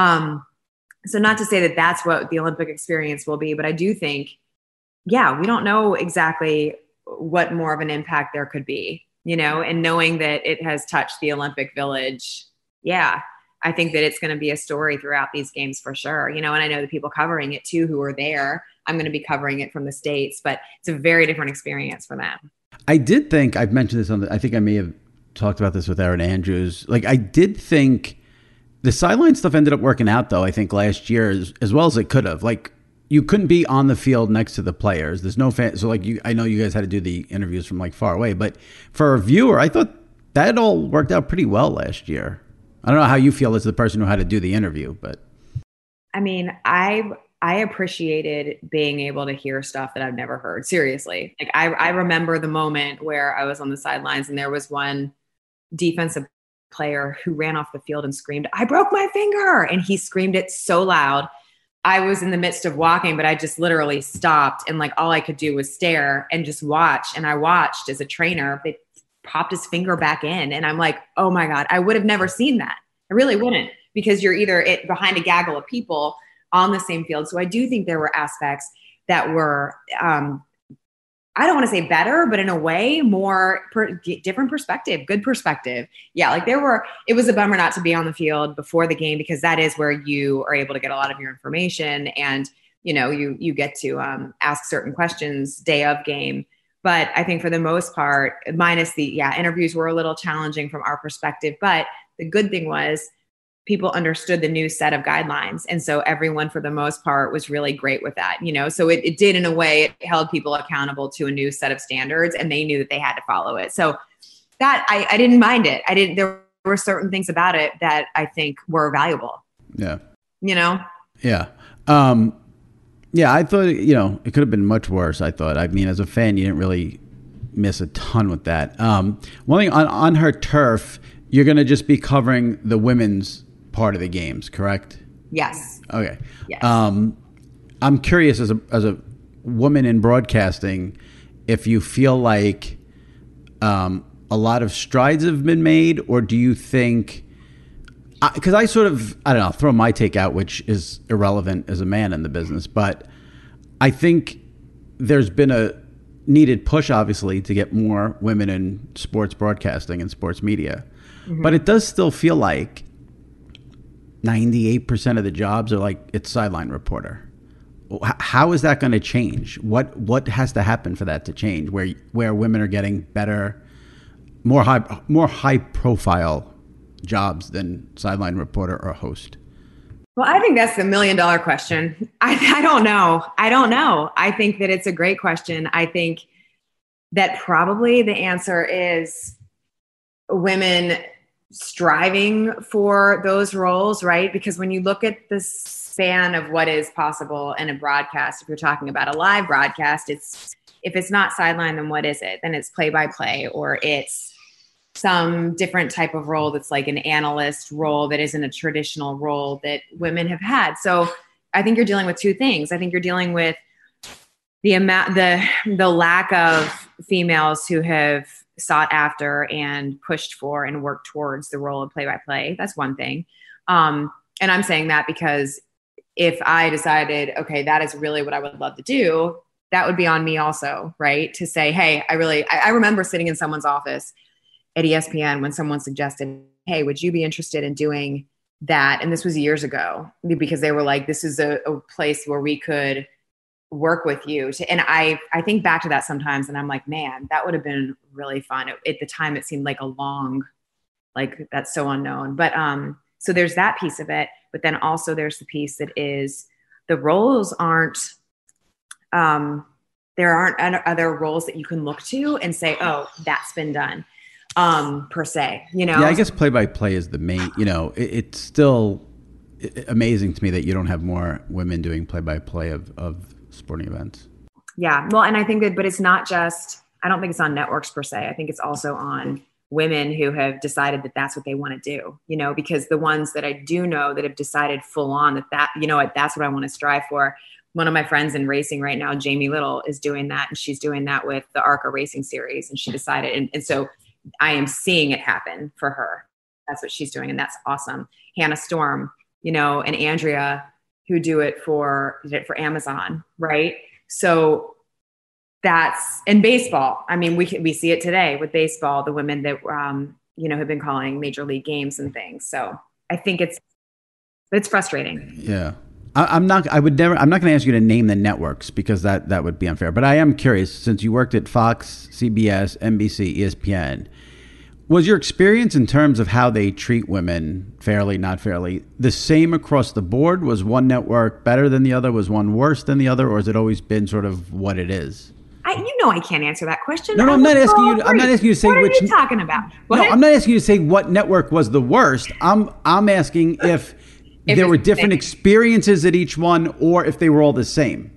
[SPEAKER 6] So not to say that that's what the Olympic experience will be, but I do think, we don't know exactly what more of an impact there could be, and knowing that it has touched the Olympic Village. Yeah. I think that it's going to be a story throughout these games for sure. And I know the people covering it too, who are there. I'm going to be covering it from the States, but it's a very different experience for them.
[SPEAKER 4] I did think I've mentioned this I think I may have talked about this with Erin Andrews. Like I did think the sideline stuff ended up working out though. I think last year as well as it could have. Like you couldn't be on the field next to the players. There's no fan. So like I know you guys had to do the interviews from like far away, but for a viewer, I thought that all worked out pretty well last year. I don't know how you feel as the person who had to do the interview, but
[SPEAKER 6] I mean, I appreciated being able to hear stuff that I've never heard. Seriously. Like I remember the moment where I was on the sidelines and there was one defensive player who ran off the field and screamed, "I broke my finger." And he screamed it so loud. I was in the midst of walking, but I just literally stopped. And like, all I could do was stare and just watch. And I watched as a trainer, they popped his finger back in. And I'm like, oh my God, I would have never seen that. I really wouldn't, because you're either behind a gaggle of people on the same field. So I do think there were aspects that were, I don't want to say better, but in a way more different perspective, good perspective. Yeah. Like it was a bummer not to be on the field before the game, because that is where you are able to get a lot of your information, and, you get to ask certain questions day of game. But I think for the most part, minus the interviews were a little challenging from our perspective. But the good thing was people understood the new set of guidelines. And so everyone, for the most part, was really great with that, so it did, in a way, it held people accountable to a new set of standards, and they knew that they had to follow it. So that I didn't mind it. There were certain things about it that I think were valuable.
[SPEAKER 4] Yeah.
[SPEAKER 6] Yeah.
[SPEAKER 4] Yeah. I thought, it could have been much worse. I thought, as a fan, you didn't really miss a ton with that. One thing on her turf, you're going to just be covering the women's part of the games, correct?
[SPEAKER 6] Yes.
[SPEAKER 4] Okay.
[SPEAKER 6] Yes.
[SPEAKER 4] I'm curious, as a woman in broadcasting, if you feel like a lot of strides have been made, or do you think, because I don't know, throw my take out, which is irrelevant as a man in the business, but I think there's been a needed push, obviously, to get more women in sports broadcasting and sports media. Mm-hmm. But it does still feel like 98% of the jobs are like, it's sideline reporter. How is that going to change? What has to happen for that to change, where women are getting better, more high profile jobs than sideline reporter or host?
[SPEAKER 6] Well, I think that's the $1 million question. I don't know. I think that it's a great question. I think that probably the answer is women striving for those roles, right? Because when you look at the span of what is possible in a broadcast, if you're talking about a live broadcast, if it's not sideline, then what is it? Then it's play-by-play, or it's some different type of role that's like an analyst role that isn't a traditional role that women have had. So I think you're dealing with two things. I think you're dealing with the lack of females who have sought after and pushed for and worked towards the role of play-by-play. That's one thing. And I'm saying that because if I decided, okay, that is really what I would love to do, that would be on me also, right? To say, hey, I remember sitting in someone's office at ESPN when someone suggested, hey, would you be interested in doing that? And this was years ago, because they were like, this is a place where we could work with you. And I think back to that sometimes, and I'm like, man, that would have been really fun. At the time, it seemed like that's so unknown. But so there's that piece of it. But then also there's the piece that is the roles there aren't other roles that you can look to and say, oh, that's been done. Per se, Yeah,
[SPEAKER 4] I guess play-by-play is the main, it's still amazing to me that you don't have more women doing play-by-play of sporting events.
[SPEAKER 6] Yeah. Well, and I think but it's not just, I don't think it's on networks per se. I think it's also on women who have decided that that's what they want to do, because the ones that I do know that have decided full on that, that's what I want to strive for. One of my friends in racing right now, Jamie Little, is doing that. And she's doing that with the ARCA Racing Series. And she decided, and so I am seeing it happen for her. That's what she's doing. And that's awesome. Hannah Storm, and Andrea, who do it for Amazon. Right. So that's in baseball. I mean, we see it today with baseball, the women that, have been calling major league games and things. So I think it's frustrating.
[SPEAKER 4] Yeah. I'm not going to ask you to name the networks, because that would be unfair. But I am curious, since you worked at Fox, CBS, NBC, ESPN, was your experience in terms of how they treat women, fairly, not fairly, the same across the board? Was one network better than the other? Was one worse than the other? Or has it always been sort of what it is?
[SPEAKER 6] I can't answer that question.
[SPEAKER 4] No, I'm not asking you. I'm not asking you to say
[SPEAKER 6] what
[SPEAKER 4] which.
[SPEAKER 6] What are you talking about?
[SPEAKER 4] No, I'm not asking you to say what network was the worst. I'm asking if there were different experiences at each one, or if they were all the same,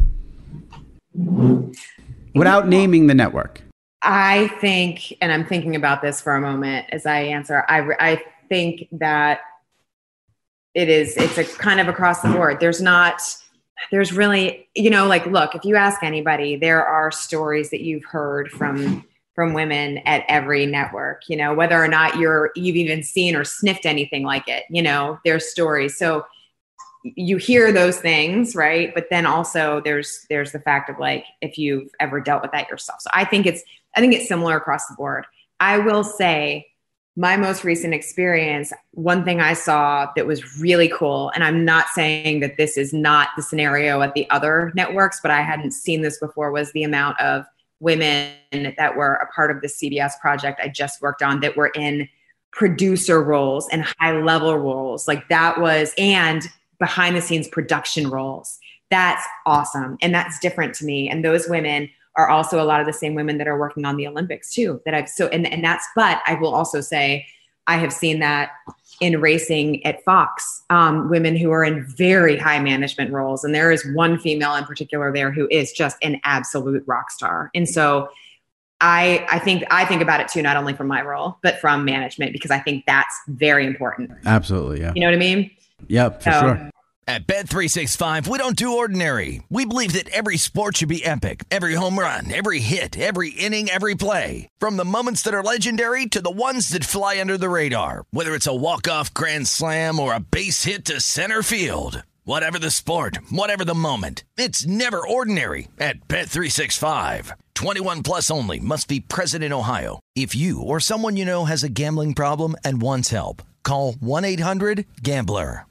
[SPEAKER 4] without naming the network.
[SPEAKER 6] I think, and I'm thinking about this for a moment as I answer, I think that it's a kind of across the board. There's really, look, if you ask anybody, there are stories that you've heard from women at every network, whether or not you've even seen or sniffed anything like it, there's stories. So you hear those things, right? But then also there's the fact of like, if you've ever dealt with that yourself. So I think it's similar across the board. I will say my most recent experience, one thing I saw that was really cool, and I'm not saying that this is not the scenario at the other networks, but I hadn't seen this before, was the amount of women that were a part of the CBS project I just worked on that were in producer roles and high level roles. Like that was, and behind the scenes production roles. That's awesome. And that's different to me. And those women are also a lot of the same women that are working on the Olympics too, that but I will also say, I have seen that in racing at Fox, women who are in very high management roles. And there is one female in particular there who is just an absolute rock star. And so I think about it too, not only from my role, but from management, because I think that's very important.
[SPEAKER 4] Absolutely. Yeah.
[SPEAKER 6] You know what I mean?
[SPEAKER 4] Yep, for sure.
[SPEAKER 1] At Bet365, we don't do ordinary. We believe that every sport should be epic. Every home run, every hit, every inning, every play. From the moments that are legendary to the ones that fly under the radar. Whether it's a walk-off grand slam or a base hit to center field. Whatever the sport, whatever the moment. It's never ordinary at Bet365. 21 plus only. Must be present in Ohio. If you or someone you know has a gambling problem and wants help, call 1-800-GAMBLER.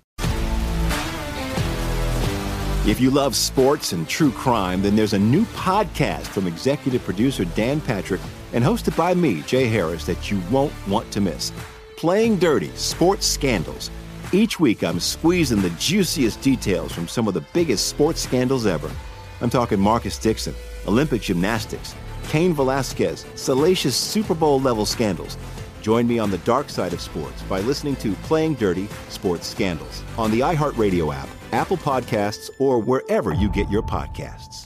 [SPEAKER 2] If you love sports and true crime, then there's a new podcast from executive producer Dan Patrick and hosted by me, Jay Harris, that you won't want to miss. Playing Dirty: Sports Scandals. Each week, I'm squeezing the juiciest details from some of the biggest sports scandals ever. I'm talking Marcus Dixon, Olympic gymnastics, Cain Velasquez, salacious Super Bowl-level scandals. Join me on the dark side of sports by listening to Playing Dirty: Sports Scandals on the iHeartRadio app, Apple Podcasts, or wherever you get your podcasts.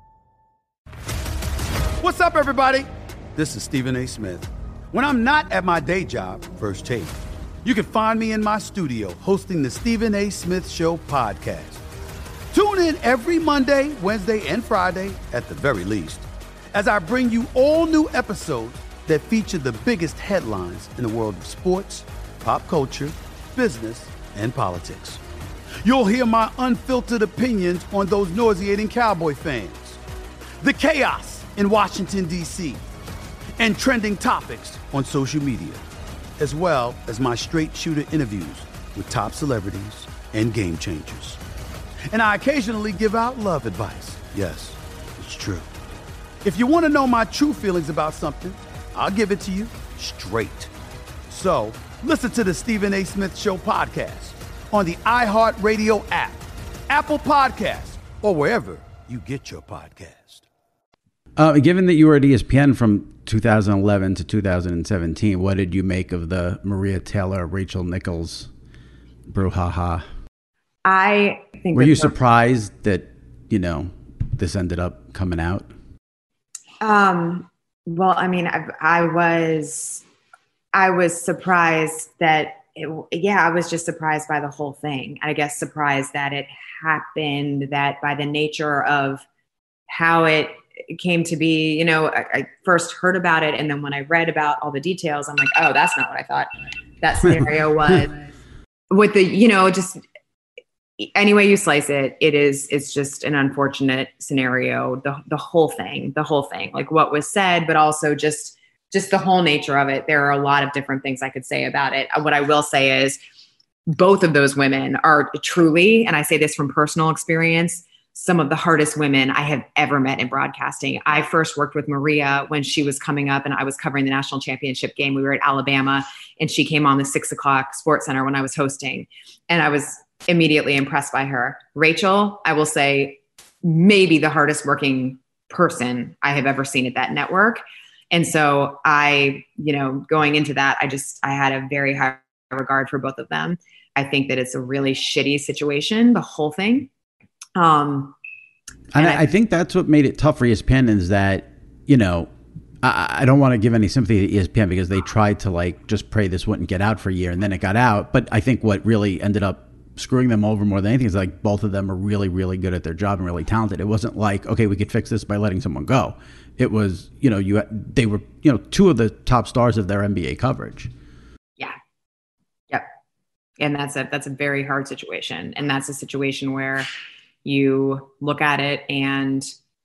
[SPEAKER 3] What's up, everybody? This is Stephen A. Smith. When I'm not at my day job, First Take, you can find me in my studio hosting the Stephen A. Smith Show podcast. Tune in every Monday, Wednesday, and Friday, at the very least, as I bring you all new episodes that feature the biggest headlines in the world of sports, pop culture, business, and politics. You'll hear my unfiltered opinions on those nauseating Cowboy fans, the chaos in Washington, D.C., and trending topics on social media, as well as my straight shooter interviews with top celebrities and game changers. And I occasionally give out love advice. Yes, it's true. If you want to know my true feelings about something, I'll give it to you straight. So listen to the Stephen A. Smith Show podcast on the iHeartRadio app, Apple Podcasts, or wherever you get your podcast.
[SPEAKER 4] Given that you were at ESPN from 2011 to 2017, what did you make of the Maria Taylor, Rachel Nichols brouhaha?
[SPEAKER 6] I think.
[SPEAKER 4] Were you surprised that, this ended up coming out?
[SPEAKER 6] Well, I mean, I was surprised that I was just surprised by the whole thing. I guess surprised that it happened, that by the nature of how it came to be, I first heard about it. And then when I read about all the details, I'm like, oh, that's not what I thought that scenario was. With the, just any way you slice it, it's just an unfortunate scenario. The whole thing, like what was said, but also just the whole nature of it. There are a lot of different things I could say about it. What I will say is both of those women are truly, and I say this from personal experience, some of the hardest women I have ever met in broadcasting. I first worked with Maria when she was coming up and I was covering the national championship game. We were at Alabama and she came on the 6:00 Sports Center when I was hosting, and I was immediately impressed by her. Rachel, I will say, maybe the hardest working person I have ever seen at that network. And so going into that, I had a very high regard for both of them. I think that it's a really shitty situation, the whole thing. And
[SPEAKER 4] I think that's what made it tough for ESPN is that, I don't want to give any sympathy to ESPN because they tried to just pray this wouldn't get out for a year and then it got out. But I think what really ended up screwing them over more than anything is both of them are really, really good at their job and really talented. It wasn't okay, we could fix this by letting someone go. It was, they were, two of the top stars of their NBA coverage.
[SPEAKER 6] Yeah. Yep. And that's a very hard situation. And that's a situation where you look at it and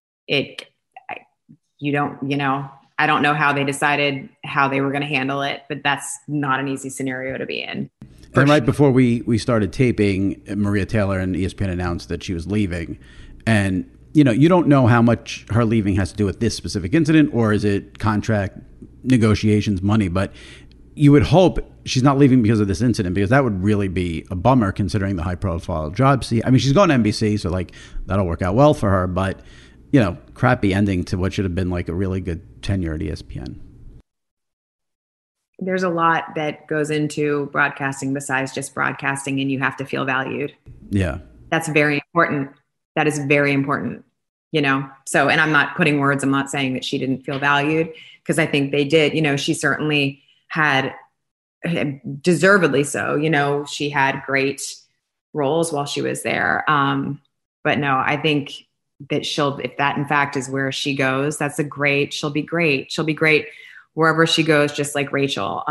[SPEAKER 6] I don't know how they decided how they were going to handle it, but that's not an easy scenario to be in.
[SPEAKER 4] And right before we started taping, Maria Taylor and ESPN announced that she was leaving. And, you don't know how much her leaving has to do with this specific incident, or is it contract negotiations, money, but you would hope she's not leaving because of this incident, because that would really be a bummer considering the high profile job. I mean, she's going to NBC, so that'll work out well for her, but crappy ending to what should have been a really good tenure at ESPN.
[SPEAKER 6] There's a lot that goes into broadcasting besides just broadcasting, and you have to feel valued.
[SPEAKER 4] Yeah.
[SPEAKER 6] That's very important. That is very important, So, and I'm not putting words, I'm not saying that she didn't feel valued, because I think they did. She certainly had, deservedly so, she had great roles while she was there. But no, I think that if that in fact is where she goes, she'll be great. She'll be great wherever she goes, just like Rachel.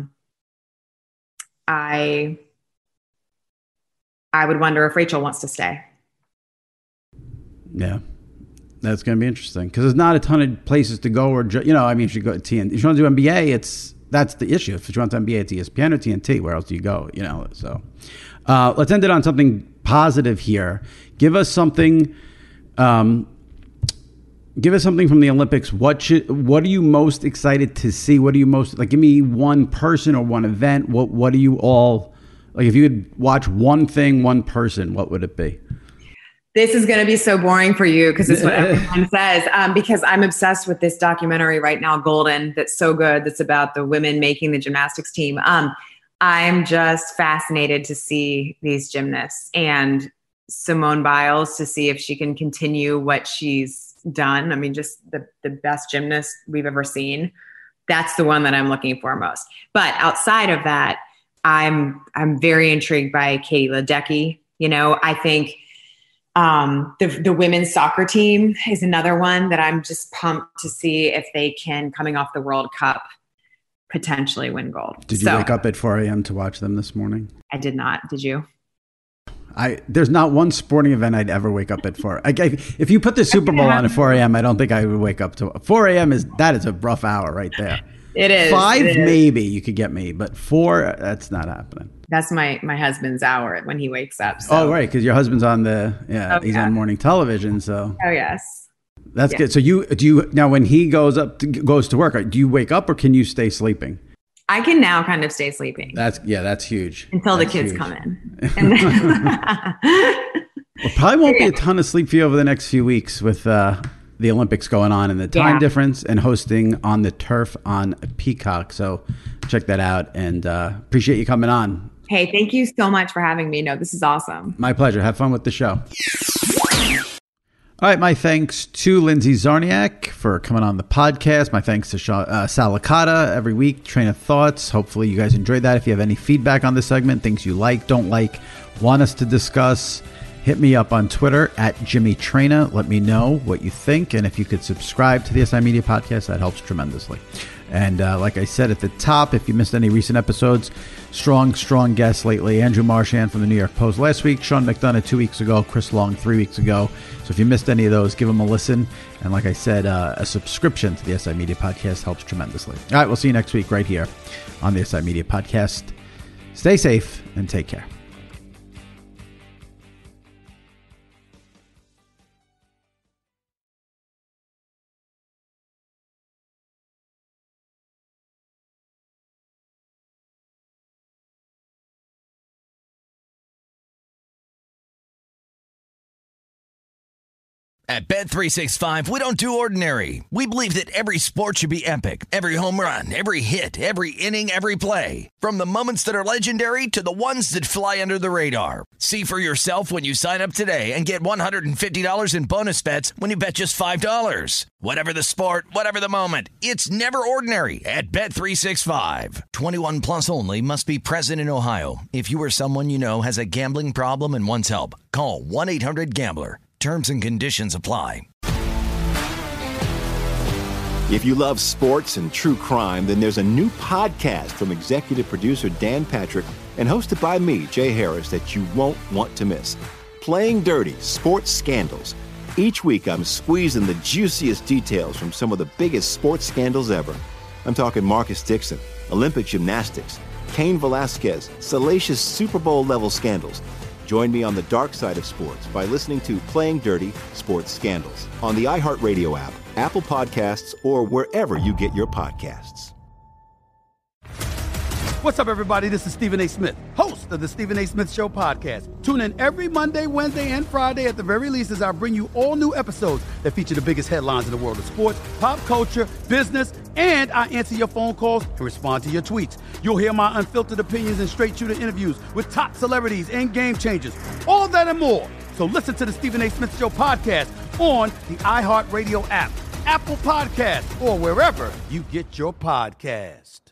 [SPEAKER 6] I would wonder if Rachel wants to stay.
[SPEAKER 4] Yeah, that's going to be interesting, because there's not a ton of places to go, or if she go to TNT, if she wants to do NBA, that's the issue. If she wants NBA, it's ESPN or TNT. Where else do you go? So let's end it on something positive here. Give us something. Give us something from the Olympics. What are you most excited to see? What are you most give me one person or one event. What are you all if you could watch one thing, one person, what would it be?
[SPEAKER 6] This is going to be so boring for you, because it's what everyone says. Because I'm obsessed with this documentary right now, Golden, that's so good. That's about the women making the gymnastics team. I'm just fascinated to see these gymnasts and Simone Biles, to see if she can continue what she's done. I mean, just the best gymnast we've ever seen. That's the one that I'm looking for most. But outside of that, I'm very intrigued by Katie Ledecky. I think the women's soccer team is another one that I'm just pumped to see if they can, coming off the World Cup, potentially win gold.
[SPEAKER 4] Did you wake up at 4 a.m. to watch them this morning?
[SPEAKER 6] I did not. Did you?
[SPEAKER 4] There's not one sporting event I'd ever wake up at 4. If you put the Super Bowl on at 4 a.m., I don't think I would wake up to 4 a.m. That is a rough hour right there.
[SPEAKER 6] It is.
[SPEAKER 4] 5, maybe you could get me, but 4, that's not happening.
[SPEAKER 6] That's my husband's hour when he wakes up. So.
[SPEAKER 4] Oh, right, because your husband's on he's on morning television, so.
[SPEAKER 6] Oh, yes.
[SPEAKER 4] That's good. So now when he goes to work, do you wake up or can you stay sleeping?
[SPEAKER 6] I can now kind of stay sleeping.
[SPEAKER 4] That's huge.
[SPEAKER 6] Until
[SPEAKER 4] that's
[SPEAKER 6] the kids
[SPEAKER 4] huge.
[SPEAKER 6] come in.
[SPEAKER 4] Well, probably won't be a ton of sleep for you over the next few weeks with the Olympics going on and the time difference, and hosting On the Turf on Peacock. So check that out, and appreciate you coming on.
[SPEAKER 6] Hey, thank you so much for having me. No, this is awesome.
[SPEAKER 4] My pleasure. Have fun with the show. All right, my thanks to Lindsay Czarniak for coming on the podcast. My thanks to Sal Licata every week, Train of Thoughts. Hopefully you guys enjoyed that. If you have any feedback on this segment, things you like, don't like, want us to discuss, hit me up on Twitter at Jimmy Traina. Let me know what you think. And if you could subscribe to the SI Media Podcast, that helps tremendously. And like I said at the top, if you missed any recent episodes, strong guests lately. Andrew Marchand from the New York Post last week, Sean McDonough 2 weeks ago, Chris Long 3 weeks ago. So if you missed any of those, give them a listen. And like I said, a subscription to the SI Media Podcast helps tremendously. All right, we'll see you next week right here on the SI Media Podcast. Stay safe and take care.
[SPEAKER 1] At Bet365, we don't do ordinary. We believe that every sport should be epic. Every home run, every hit, every inning, every play. From the moments that are legendary to the ones that fly under the radar. See for yourself when you sign up today and get $150 in bonus bets when you bet just $5. Whatever the sport, whatever the moment, it's never ordinary at Bet365. 21 plus only. Must be present in Ohio. If you or someone you know has a gambling problem and wants help, call 1-800-GAMBLER. Terms and conditions apply.
[SPEAKER 2] If you love sports and true crime, then there's a new podcast from executive producer Dan Patrick and hosted by me, Jay Harris, that you won't want to miss. Playing Dirty: Sports Scandals. Each week, I'm squeezing the juiciest details from some of the biggest sports scandals ever. I'm talking Marcus Dixon, Olympic gymnastics, Cain Velasquez, salacious Super Bowl-level scandals. Join me on the dark side of sports by listening to Playing Dirty: Sports Scandals on the iHeartRadio app, Apple Podcasts, or wherever you get your podcasts.
[SPEAKER 3] What's up, everybody? This is Stephen A. Smith, host of the Stephen A. Smith Show podcast. Tune in every Monday, Wednesday, and Friday at the very least as I bring you all new episodes that feature the biggest headlines in the world of sports, pop culture, business, and I answer your phone calls and respond to your tweets. You'll hear my unfiltered opinions and straight-shooter interviews with top celebrities and game changers. All that and more. So listen to the Stephen A. Smith Show podcast on the iHeartRadio app, Apple Podcasts, or wherever you get your podcasts.